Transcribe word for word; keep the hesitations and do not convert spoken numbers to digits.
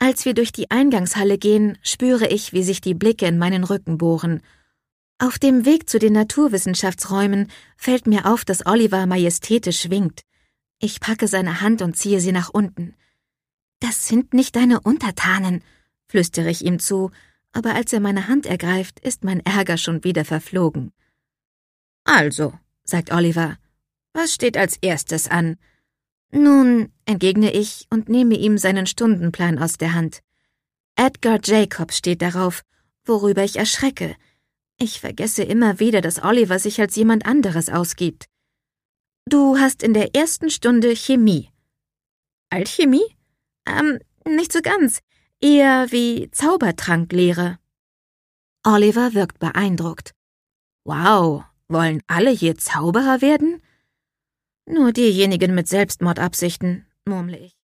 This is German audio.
Als wir durch die Eingangshalle gehen, spüre ich, wie sich die Blicke in meinen Rücken bohren. Auf dem Weg zu den Naturwissenschaftsräumen fällt mir auf, dass Oliver majestätisch winkt. Ich packe seine Hand und ziehe sie nach unten. »Das sind nicht deine Untertanen«, flüstere ich ihm zu, aber als er meine Hand ergreift, ist mein Ärger schon wieder verflogen. »Also«, sagt Oliver, »was steht als erstes an?« »Nun«, entgegne ich und nehme ihm seinen Stundenplan aus der Hand. Edgar Jacobs steht darauf, worüber ich erschrecke. Ich vergesse immer wieder, dass Oliver sich als jemand anderes ausgibt. »Du hast in der ersten Stunde Chemie.« »Alchemie?« »Ähm, nicht so ganz. Eher wie Zaubertranklehre.« Oliver wirkt beeindruckt. »Wow, wollen alle hier Zauberer werden?« »Nur diejenigen mit Selbstmordabsichten«, murmle ich.